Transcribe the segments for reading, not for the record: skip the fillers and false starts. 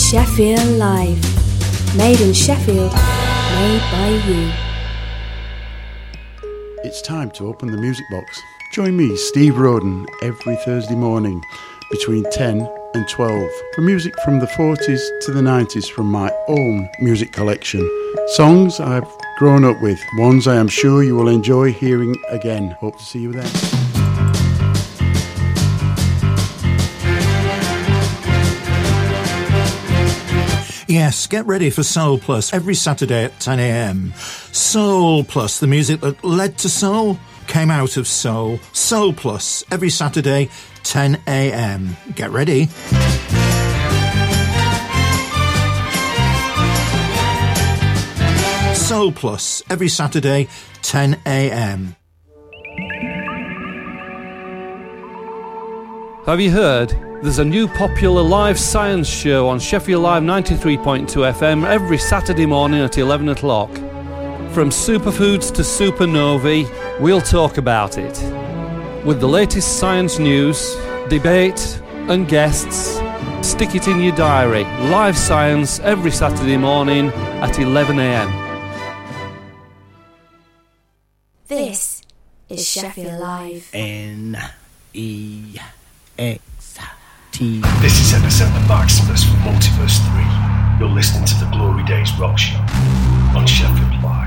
Sheffield Live. Made in Sheffield, made by you. It's time to open the music box. Join me, Steve Roden, every Thursday morning between 10 and 12 for music from the 40s to the 90s from my own music collection. Songs I've grown up with, ones I am sure you will enjoy hearing again. Hope to see you there. Yes, get ready for Soul Plus every Saturday at 10 a.m. Soul Plus, the music that led to soul, came out of soul. Soul Plus every Saturday, 10 a.m. Get ready. Soul Plus every Saturday, 10 a.m. Have you heard? There's a new popular live science show on Sheffield Live 93.2 FM every Saturday morning at 11 o'clock. From superfoods to supernovae, we'll talk about it. With the latest science news, debate and guests, stick it in your diary. Live science every Saturday morning at 11 a.m. This is Sheffield Live. N-E-X-T. This is Epicenter Maximus from Multiverse 3. You're listening to the Glory Days Rock Show on Sheffield Live.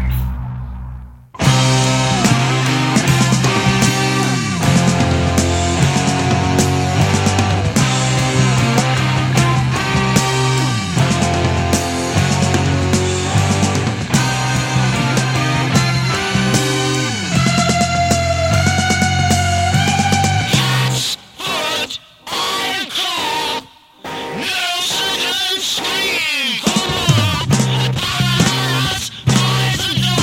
Scream! Poison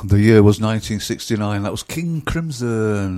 The year was 1969. That was King Crimson,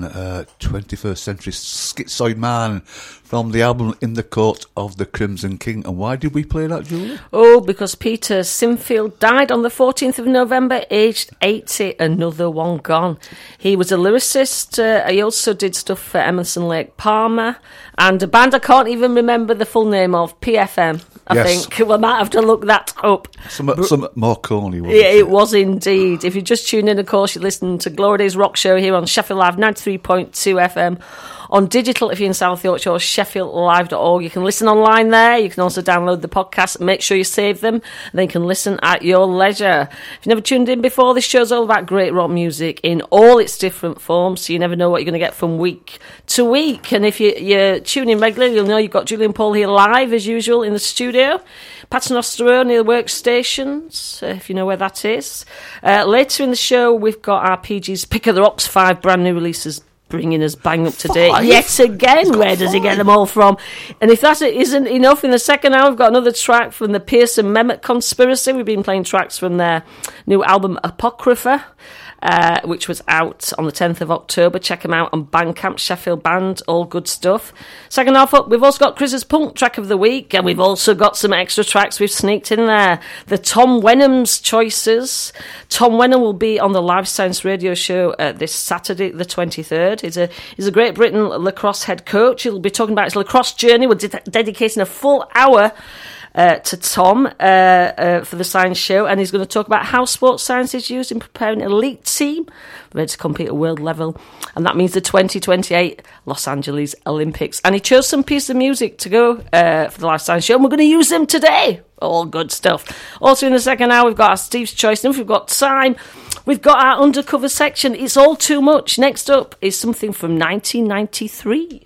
21st Century Schizoid Man, from the album In the Court of the Crimson King. And why did we play that, Julie? Oh, because Peter Sinfield died on the 14th of November, aged 80. Another one gone. He was a lyricist. He also did stuff for Emerson Lake Palmer and a band I can't even remember the full name of, PFM. I think we might have to look that up. Some more corny, wasn't it? Yeah, it was indeed. If you just tuned in, of course, you're listening to Glory Days Rock Show here on Sheffield Live 93.2 FM. On digital, if you're in South Yorkshire, or sheffieldlive.org. You can listen online there. You can also download the podcast and make sure you save them. And then you can listen at your leisure. If you've never tuned in before, this show's all about great rock music in all its different forms, so you never know what you're going to get from week to week. And if you're tuning in regularly, you'll know you've got Julian Paul here live, as usual, in the studio. Paternoster near the workstations, if you know where that is. Later in the show, we've got our PG's Pick of the Rocks 5 brand new releases, bringing us bang up to date yet again. Where does he get them all from? And if that isn't enough, in the second hour we've got another track from the Pearson Mehmet Conspiracy. We've been playing tracks from their new album Apocrypha, which was out on the 10th of October. Check them out on Bandcamp, Sheffield Band, all good stuff. Second half up, we've also got Chris's Punk Track of the Week, and we've also got some extra tracks we've sneaked in there. The Tom Wenham's choices. Tom Wenham will be on the Live Science Radio Show this Saturday, the 23rd. He's a Great Britain lacrosse head coach. He'll be talking about his lacrosse journey. We're dedicating a full hour to Tom for the science show, and he's going to talk about how sports science is used in preparing an elite team ready to compete at world level, and that means the 2028 Los Angeles Olympics. And he chose some piece of music to go for the Live Science show, and we're going to use them today. All good stuff. Also in the second hour, we've got our Steve's Choice, and if we've got time, we've got our undercover section. It's all too much. Next up is something from 1993.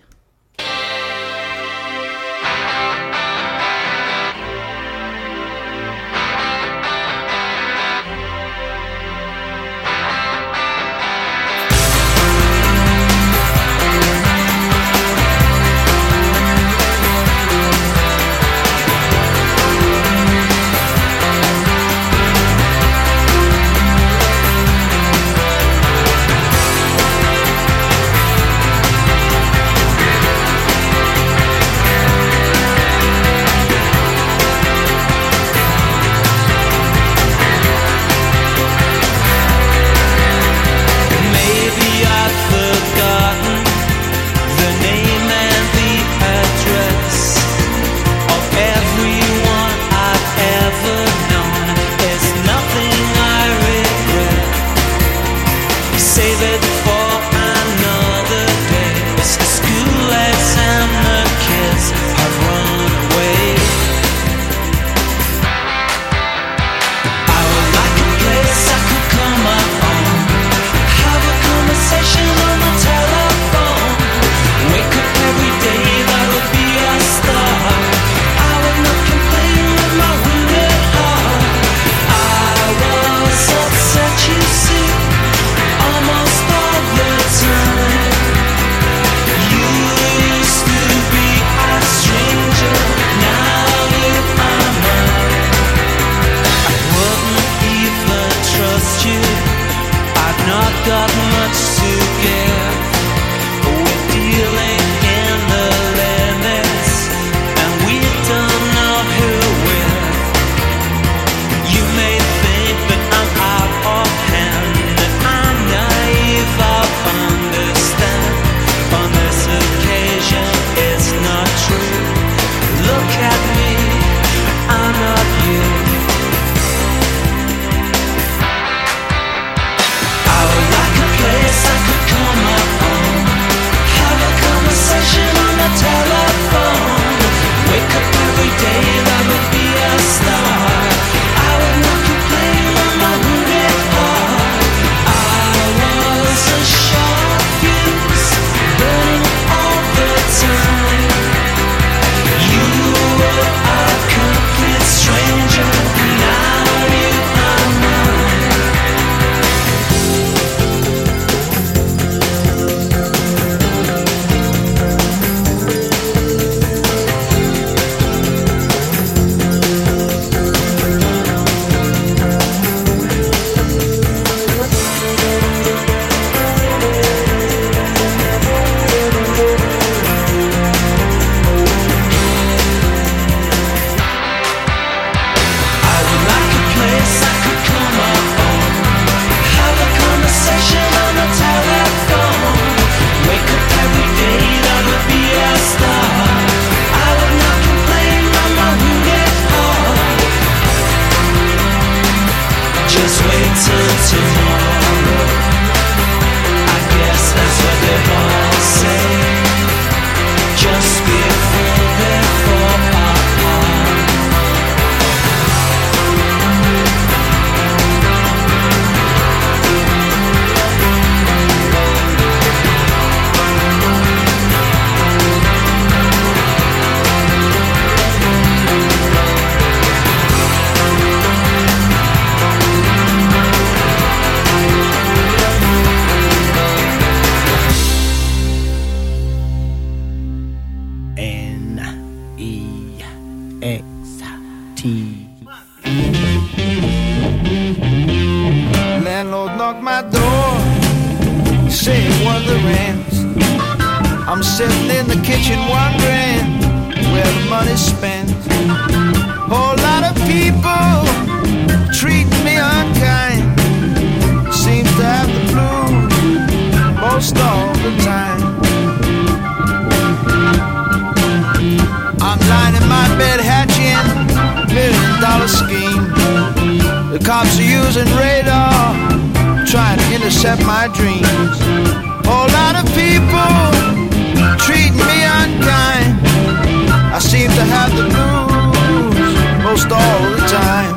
Come on. say wondering. I'm sitting in the kitchen wondering where the money's spent. Whole lot of people treating me unkind. Seems to have the blues most all the time. I'm lying in my bed hatching $1 million scheme. The cops are using radar, trying to intercept my dreams. Whole lot of people treating me unkind. I seem to have the blues most all the time.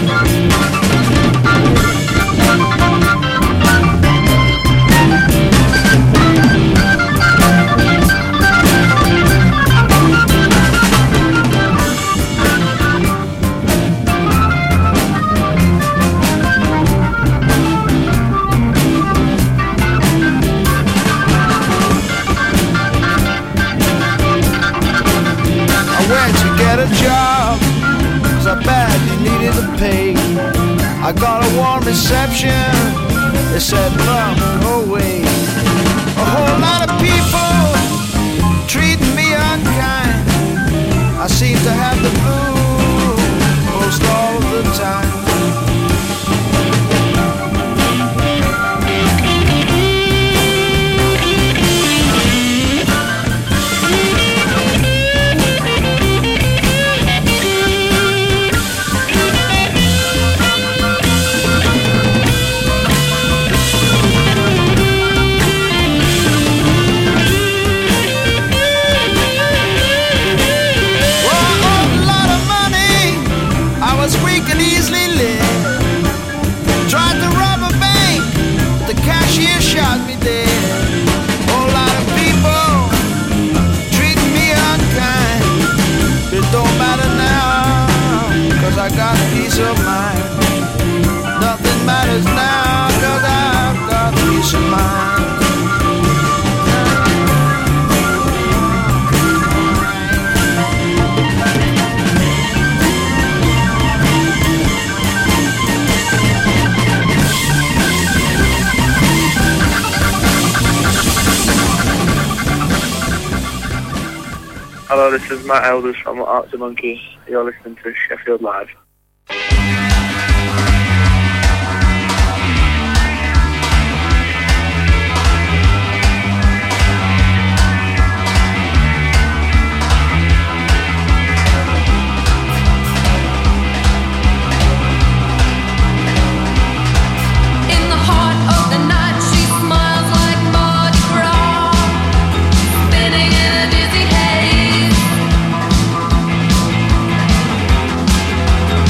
A job, cause I badly needed to pay. I got a warm reception, they said, "Mom, go away." A whole lot of people treating me unkind. I seem to have the blues most all of the time. Shot me dead. Whole lot of people treating me unkind. It don't matter now, cause I got peace of mind. Nothing matters now, cause I've got peace of mind. Hello, this is Matt Elders from Arctic Monkeys. You're listening to Sheffield Live. Spinning in a dizzy haze.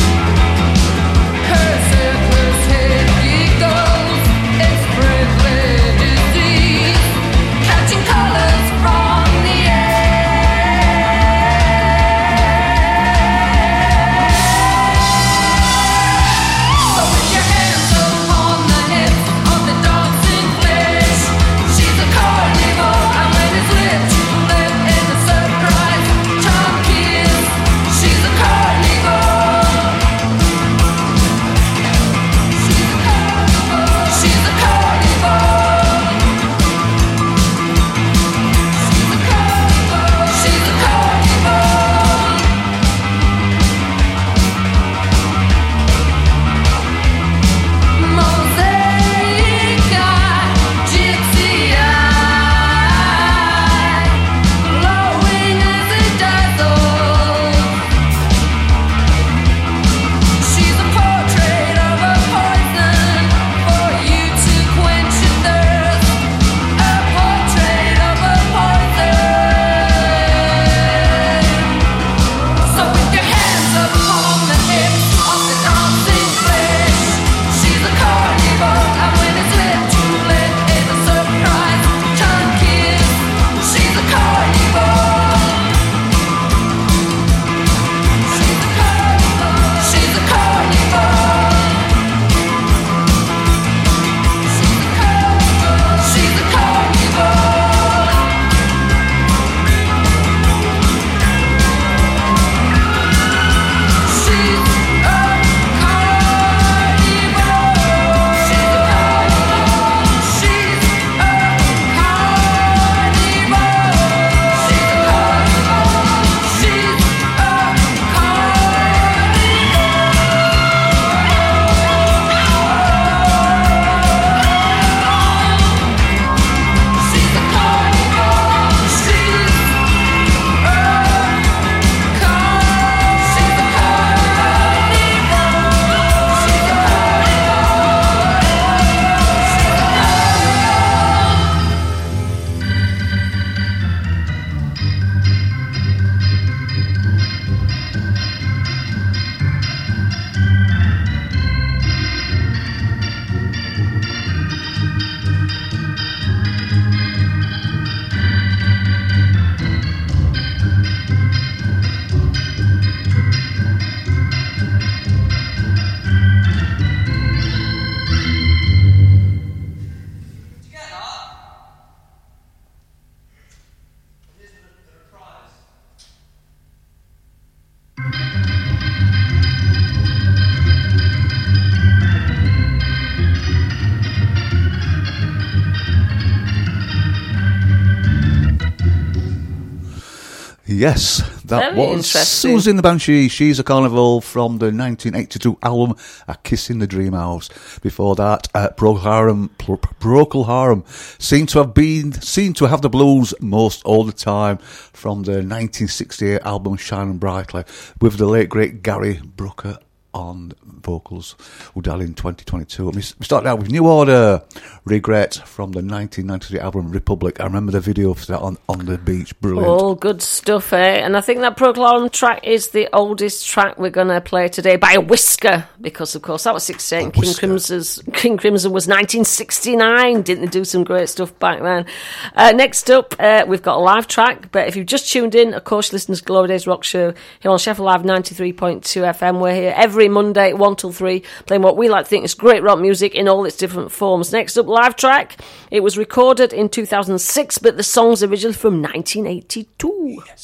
Yes, that Very was interesting. Susie and the Banshee. She's a Carnival from the 1982 album A Kiss in the Dream House. Before that, Procol Harum seemed to have the blues most all the time from the 1968 album Shining Brightly with the late great Gary Brooker on vocals, who died in 2022. And we started out with New Order, Regret, from the 1993 album Republic. I remember the video for that on the beach. Brilliant. All good stuff, eh? And I think that Procol Harum track is the oldest track we're going to play today by a whisker, because, of course, that was 68 and King Crimson was 1969. Didn't they do some great stuff back then? Next up, we've got a live track, but if you've just tuned in, of course, listen to Glory Days Rock Show here on Sheffield Live 93.2 FM. We're here every Monday, 1 till 3, playing what we like to think is great rock music in all its different forms. Next up, live track. It was recorded in 2006, but the song's originally from 1982. Yes.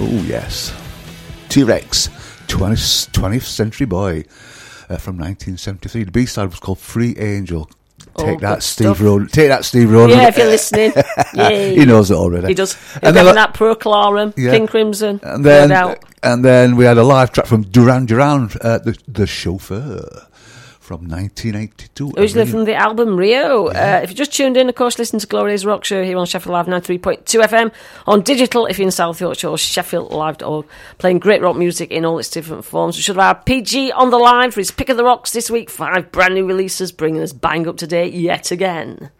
Oh, yes. T-Rex, 20th Century Boy, from 1973. The B-side was called Free Angel. Take that, Steve Roden. Take that, Steve Roden. Yeah, if you're listening. Yay. He knows it already. He does. And then then that Proclarum, King Crimson. And then we had a live track from Duran Duran, the Chauffeur, from 1982. Originally from the album Rio. If you just tuned in, of course, listen to Gloria's Rock Show here on Sheffield Live 93.2 FM, on digital if you're in South Yorkshire, or sheffieldlive.org, playing great rock music in all its different forms. We should have our PG on the line for his Pick of the Rocks this week. 5 brand new releases, bringing us bang up to date yet again.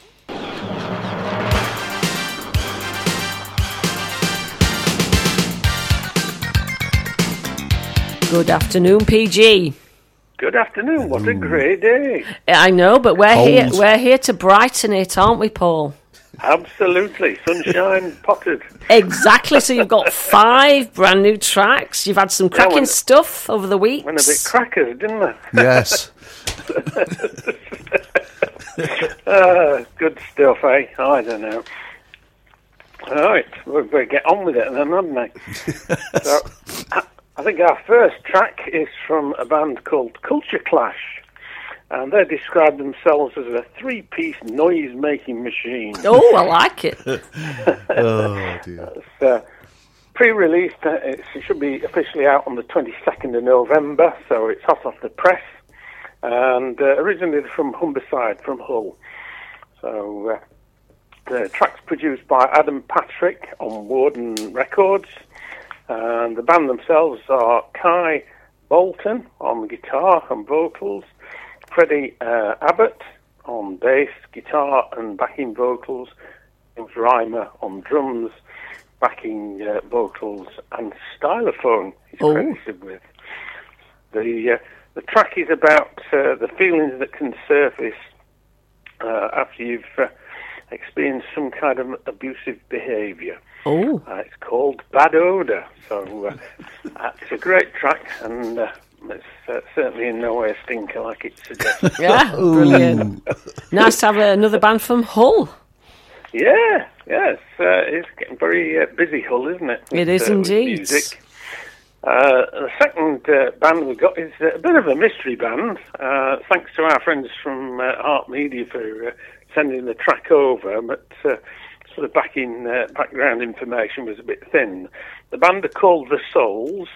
Good afternoon, PG. Good afternoon. What a great day. I know, but we're here to brighten it, aren't we, Paul? Absolutely. Sunshine potted. Exactly. So you've got 5 brand new tracks. You've had some cracking stuff over the weeks. Went a bit crackers, didn't they? Yes. Good stuff, eh? I don't know. All right. We better get on with it then, haven't we? So, I think our first track is from a band called Culture Clash, and they describe themselves as a 3-piece noise-making machine. Oh, I like it. Oh, dear. It's pre-released. It should be officially out on the 22nd of November, so it's hot off the press, and originally from Humberside, from Hull. So the track's produced by Adam Patrick on Warden Records. And the band themselves are Kai Bolton on guitar and vocals, Freddie Abbott on bass, guitar and backing vocals, James Reimer on drums, backing vocals, and stylophone he's credited with. The track is about the feelings that can surface after you've experienced some kind of abusive behaviour. Oh. It's called Bad Odour. So it's a great track, and it's certainly in no way a stinker like it suggests. Yeah, brilliant. Nice to have another band from Hull. Yeah, it's getting very busy, Hull, isn't it? It is indeed. Music. The second band we've got is a bit of a mystery band. Thanks to our friends from Art Media for sending the track over, but sort of background information was a bit thin. The band are called The Souls,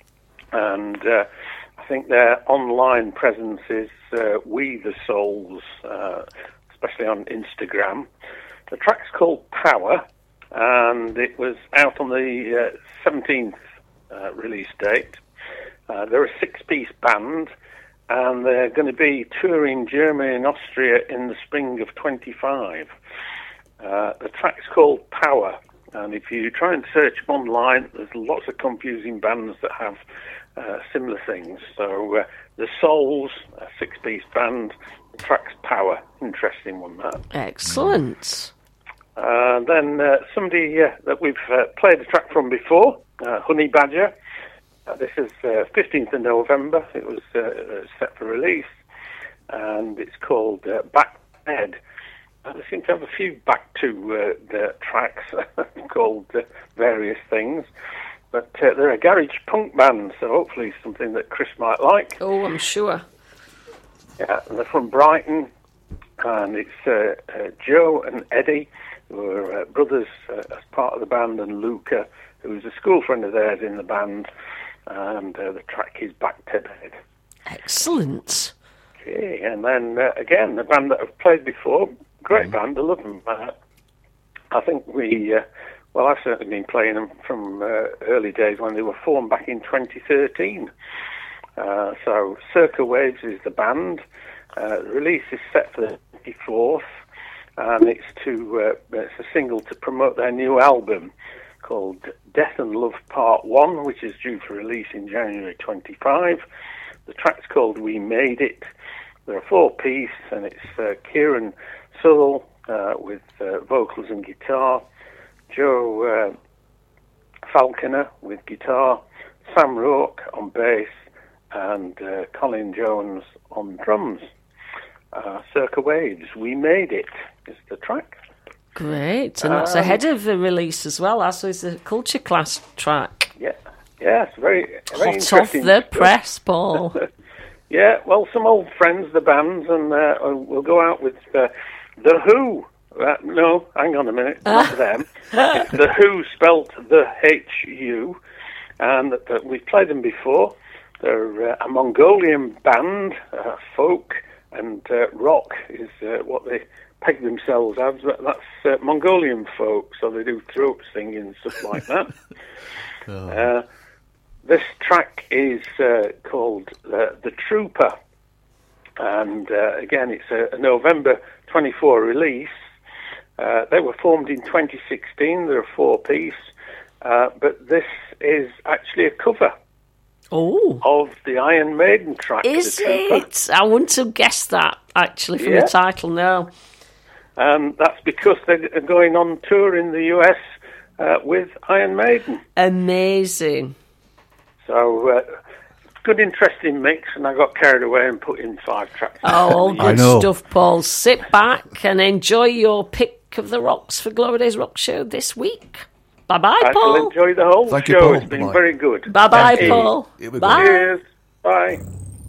and I think their online presence is We The Souls, especially on Instagram. The track's called Power, and it was out on the 17th release date. They're a 6-piece band, and they're going to be touring Germany and Austria in the spring of 25. The track's called Power, and if you try and search them online, there's lots of confusing bands that have similar things. So The Souls, a 6-piece band, the track's Power. Interesting one, that. Excellent. Then somebody that we've played a track from before, Honey Badger. This is 15th of November. It was set for release, and it's called Back Bed. They seem to have a few back to the tracks called various things, but they're a garage punk band, so hopefully something that Chris might like. Oh, I'm sure. Yeah, and they're from Brighton, and it's Joe and Eddie, who are brothers as part of the band, and Luca, who's a school friend of theirs in the band, and the track is Back to Bed. Excellent. Okay, and then again, the band that I've played before, great band, I love them. I think I've certainly been playing them from early days when they were formed back in 2013. So Circa Waves is the band. The release is set for the 24th, and it's a single to promote their new album called Death and Love Part 1, which is due for release in January 25. The track's called We Made It. They're a 4-piece, and it's Kieran Sewell with vocals and guitar, Joe Falconer with guitar, Sam Rourke on bass, and Colin Jones on drums. Circa Waves, We Made It is the track. Great, and that's ahead of the release as well, as is the Culture Class track. Yeah, it's very Hot off interesting. the press, Paul. Yeah, well, some old friends, the bands, and we'll go out with The Who. No, hang on a minute, not them. It's The Who, spelt the H-U, and we've played them before. They're a Mongolian band, folk and rock is what they peg themselves as. That's Mongolian folk, so they do throat singing and stuff like that. This track is called The Trooper, and again, it's a November 24 release. They were formed in 2016. They're a 4-piece, but this is actually a cover of the Iron Maiden track. Is it? I wouldn't have guessed that, actually, from the title, no. That's because they're going on tour in the US with Iron Maiden. Amazing. So, good, interesting mix, and I got carried away and put in 5 tracks. Oh, all good stuff, Paul. Sit back and enjoy your pick of the rocks for Glory Days Rock Show this week. Bye-bye, Paul. I shall enjoy the whole Thank show. You, Paul. It's been very good. Bye-bye, Paul. Bye. Cheers. Bye.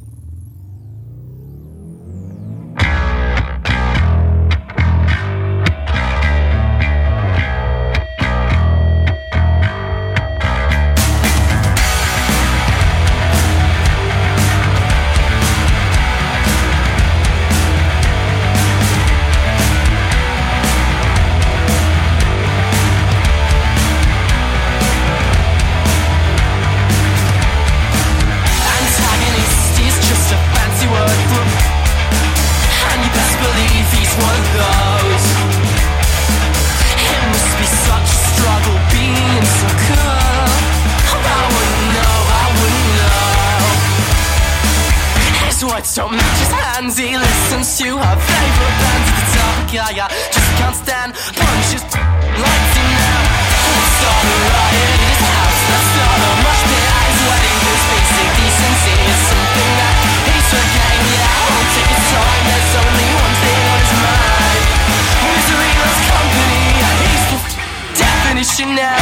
Don't match his hands, he listens to her favourite bands at the top. Gaga just can't stand punches, lights him now. Let's start a riot in his house, let's start a mosh pit at his wedding. His basic decency is something that he's forgetting. Yeah, I won't take his time, there's only one thing on his mind. Misery loves company, and he's the definition now.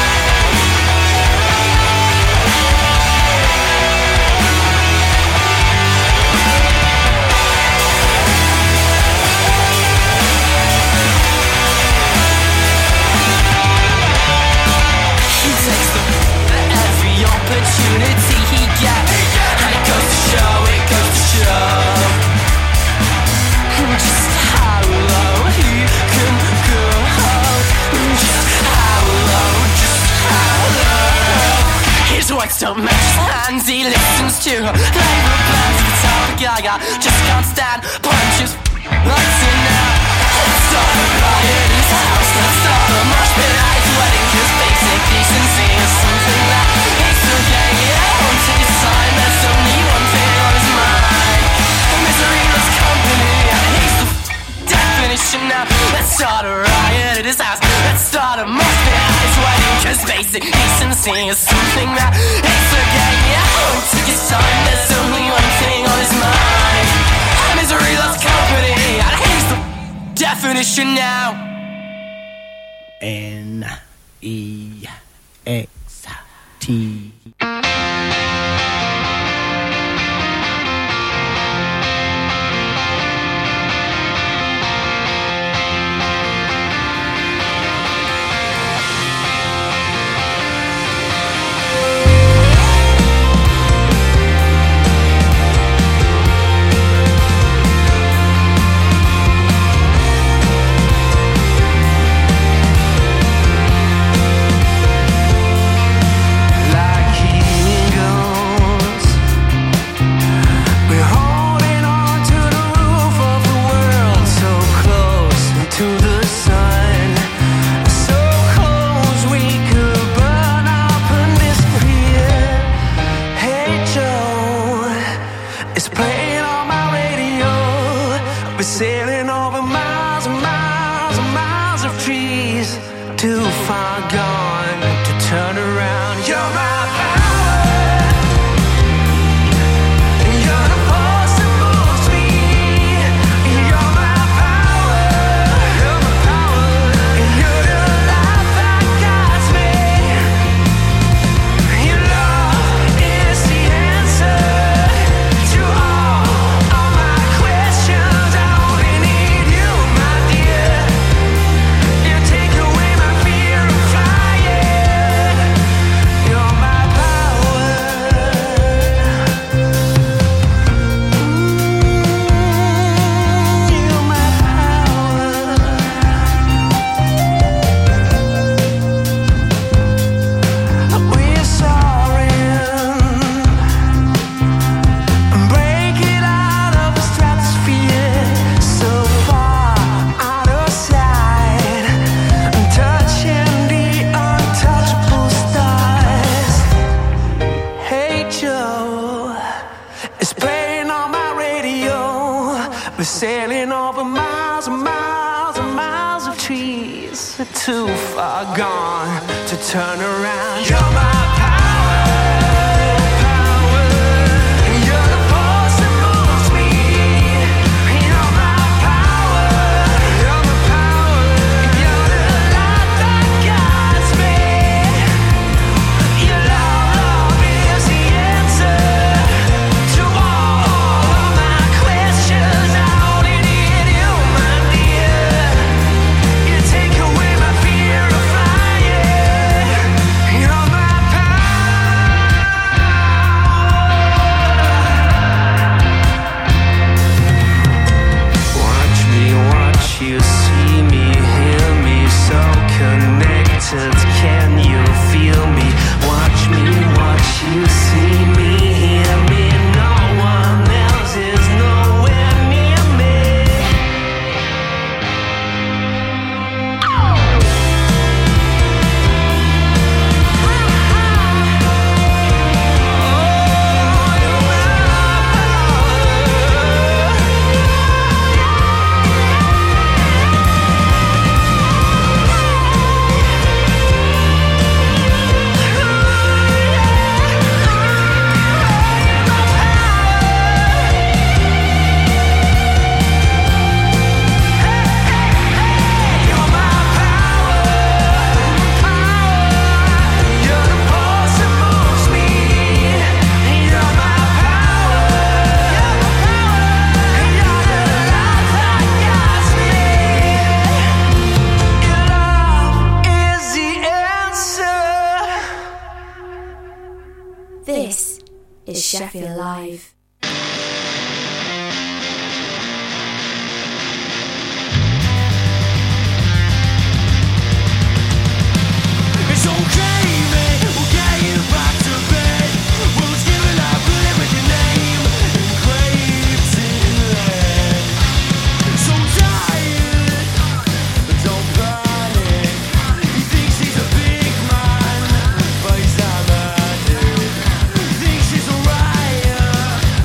Opportunity he gets, and it goes to show just how low he can go, just how low. His words don't match his hands, he listens to her favourite bands at the top of Gaga, just can't stand punches, lights in now. Let's start a riot in his house, let's start a mosh pit at his wedding. His basic decency is something that he's forgetting. Yeah, I won't take his time, there's only one thing on his mind. Misery loves company, and he's the definition now. Let's start a riot at his house, let's start a mosh pit at his wedding. Cause basic decency is something that he's forgetting. Yeah, I won't take his time, there's only one thing on his mind. Misery loves company, and he's the definition now. N-E-X-T sailing over miles and miles and miles of trees, too far gone to turn around. You're my power, you're the force that moves me. You're my power, and you're the life that guides me. miles and miles and miles of trees are too far gone to turn around. You're my can you feel me? Watch me, watch you see me, hear me. No one else is nowhere near me. This is Sheffield Live. It's okay, mate, we'll get you back to bed. We'll just give it up, live with your name engraved in lead. So tired, but don't panic. He thinks he's a big man, but he's not mad. He thinks he's a riot,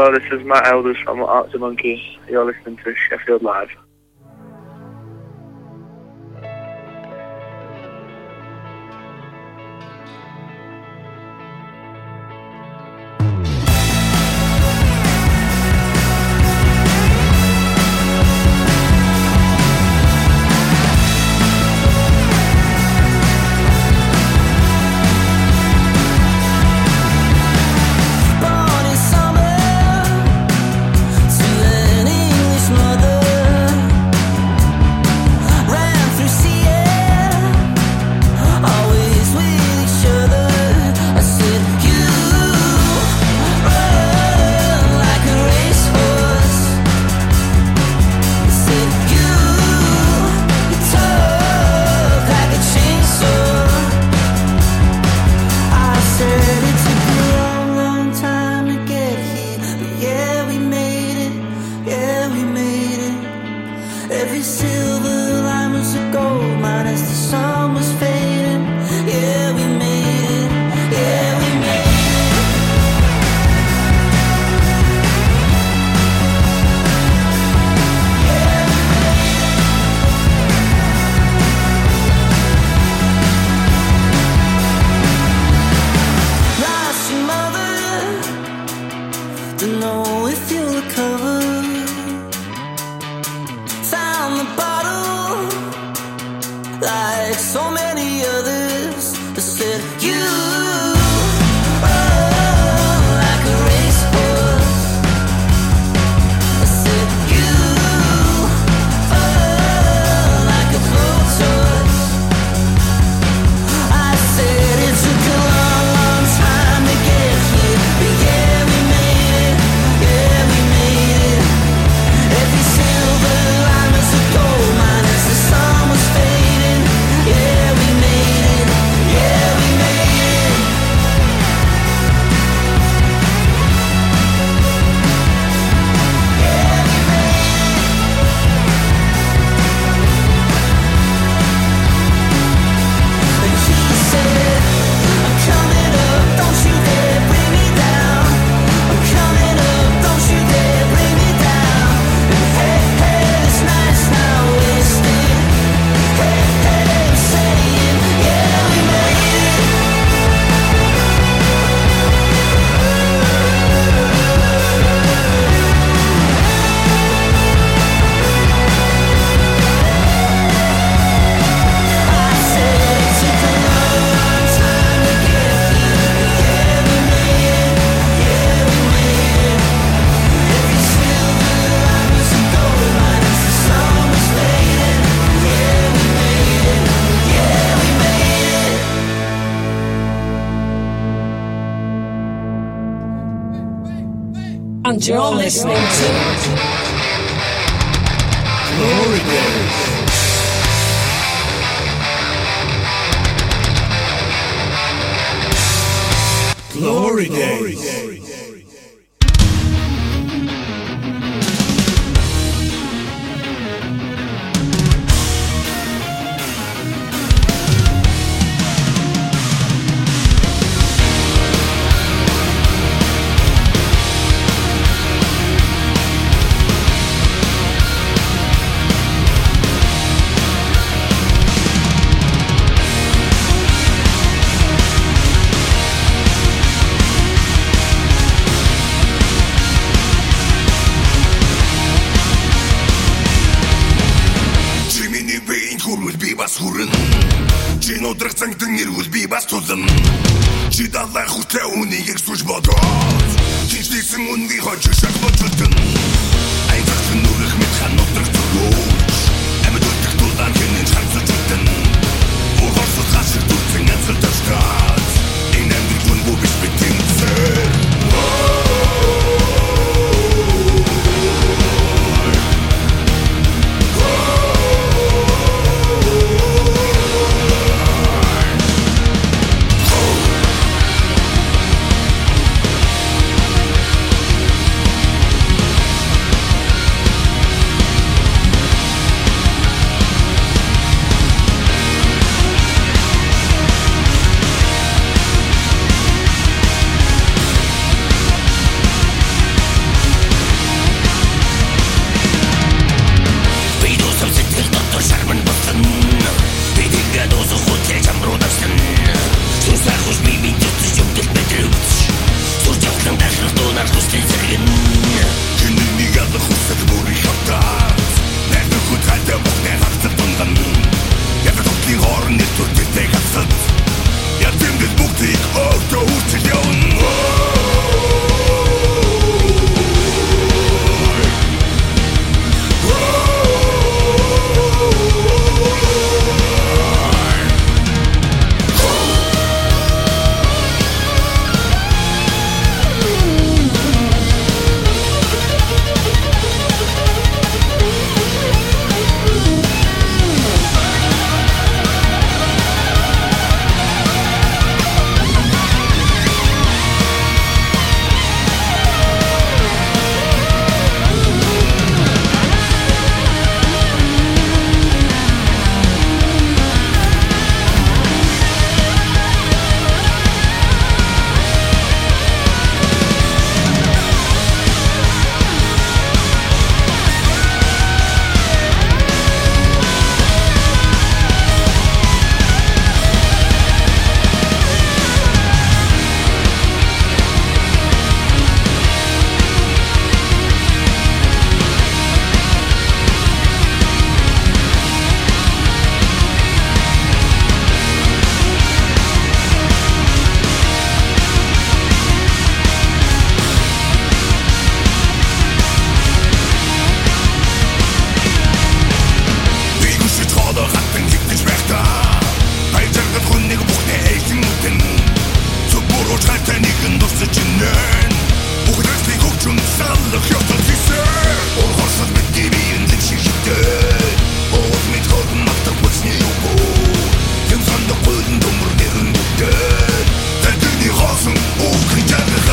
Hello, this is Matt Elders from Arctic Monkey. You're listening to Sheffield Live. And you're listening to Glory Days. Glory Days. Чи нудрах цангтан нэргүүл би бас тулан Чи далай хүтэ үнийг сүж бодоод Хинчлийсэн үнгийг хожиг шахлуучултан Айзахсан нүрэх мэд хан нудрах зүгөөж Амьд үлдэх тулан хэнэн шансажултан Уурхорсол хашиг дүрцэн янцал ташгаад Энэ амьдрал хүн бүү биш бит тэмцэр Ханлах ётон фисер Олгорсол бидний биеийн дэг шигтэй Оос мэд ходон мактах хүсний юго Хэн сандах гуйлын төмөр нэрэн дүгтэй Тэдний хоосон уугрын жагах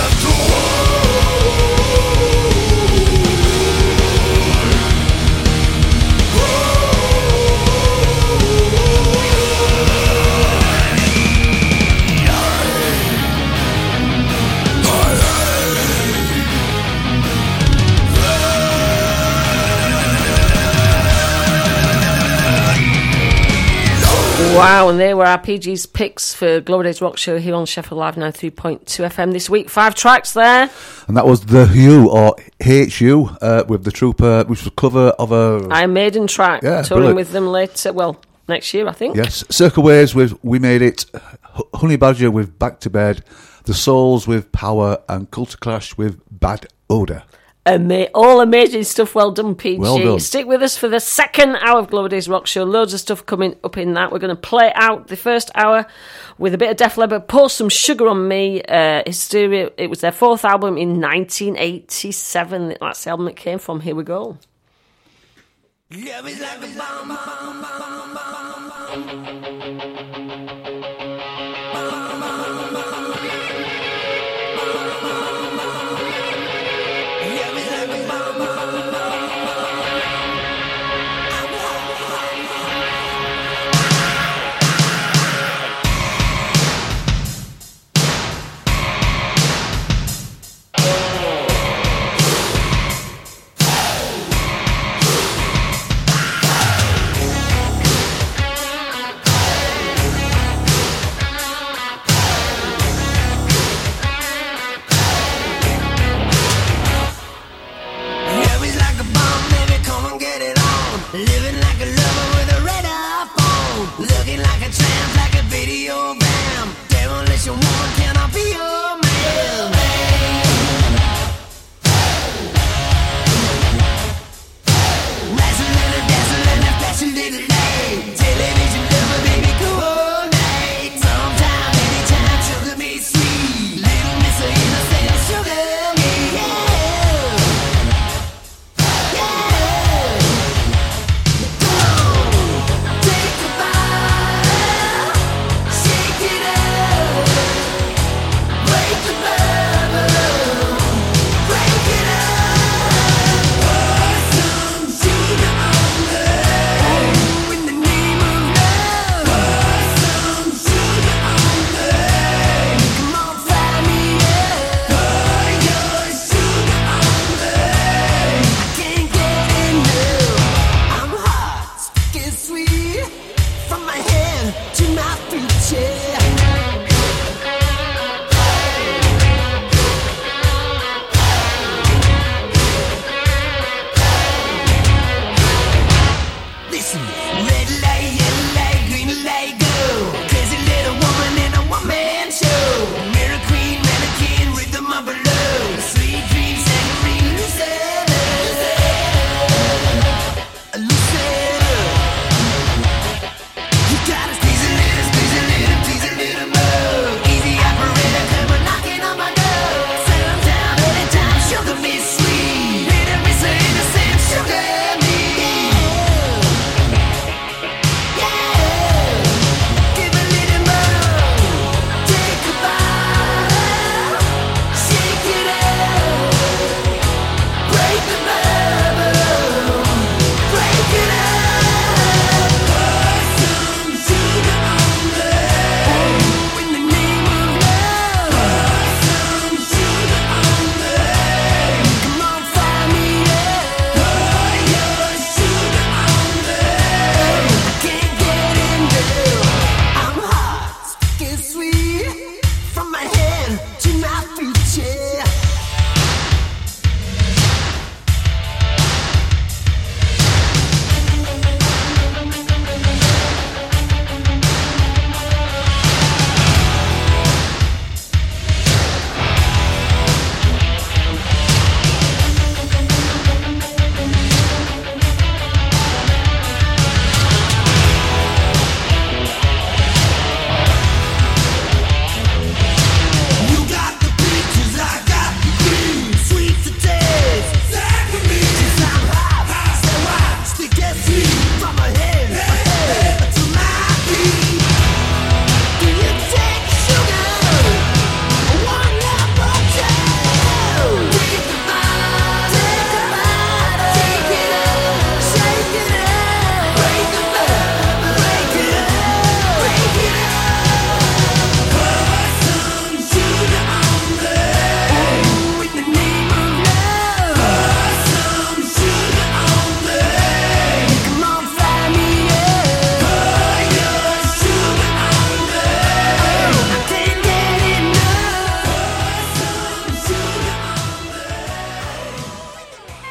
Wow, and there were our PG's picks for Glory Days Rock Show here on Sheffield Live 93.2 FM this week. 5 tracks there. And that was The Who, or HU, with The Trooper, which was a cover of a Iron Maiden track, touring brilliant. with them later, well, next year, I think. Yes, Circle Waves with We Made It, Honey Badger with Back to Bed, The Souls with Power, and Culture Clash with Bad Odour. All amazing stuff. Well done, PG. Well done. Stick with us for the second hour of Glory Days Rock Show. Loads of stuff coming up in that. We're going to play out the first hour with a bit of Def Leppard. Pour Some Sugar on Me. Hysteria. It was their 4th album in 1987. That's the album it came from. Here we go. Love is like a bomb, bomb, bomb, bomb, bomb.